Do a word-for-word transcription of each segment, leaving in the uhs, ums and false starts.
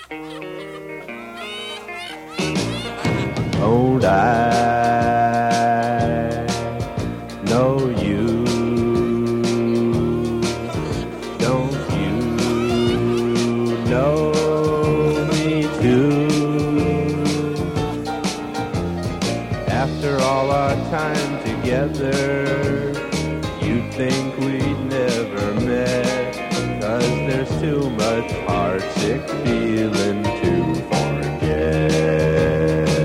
Don't I know you? Don't you know me too? After all our time together, you'd think we'd never met, 'cause there's too much heartsick feeling to forget.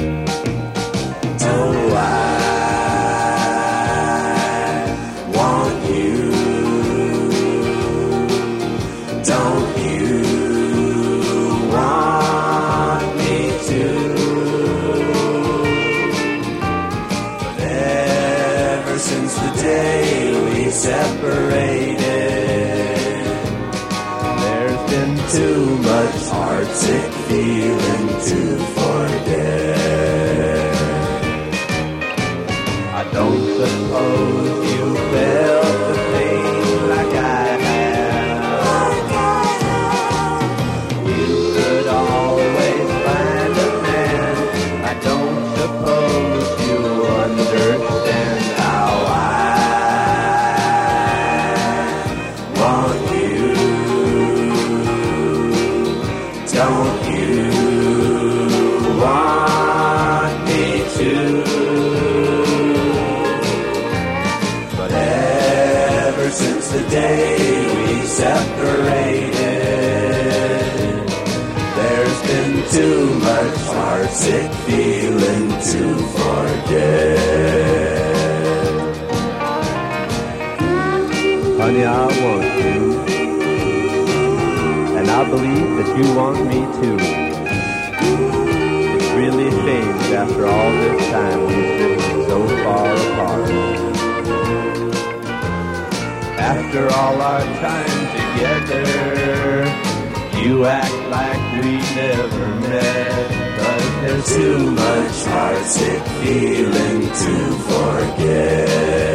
Oh, I want you. Don't you want me too? But ever since the day we separated, there's been too much heartsick feeling to forget. I don't suppose you felt the pain like I have. You could always find a man. I don't suppose you understand how I want you. Don't you want me too? But ever since the day we separated, there's been too much heartsick feeling to forget. Honey, I want you, and I believe that you want me too. It's really a shame that after all this time we've drifted so far apart. After all our time together, you act like we never met, 'cause there's too much heartsick feeling to forget.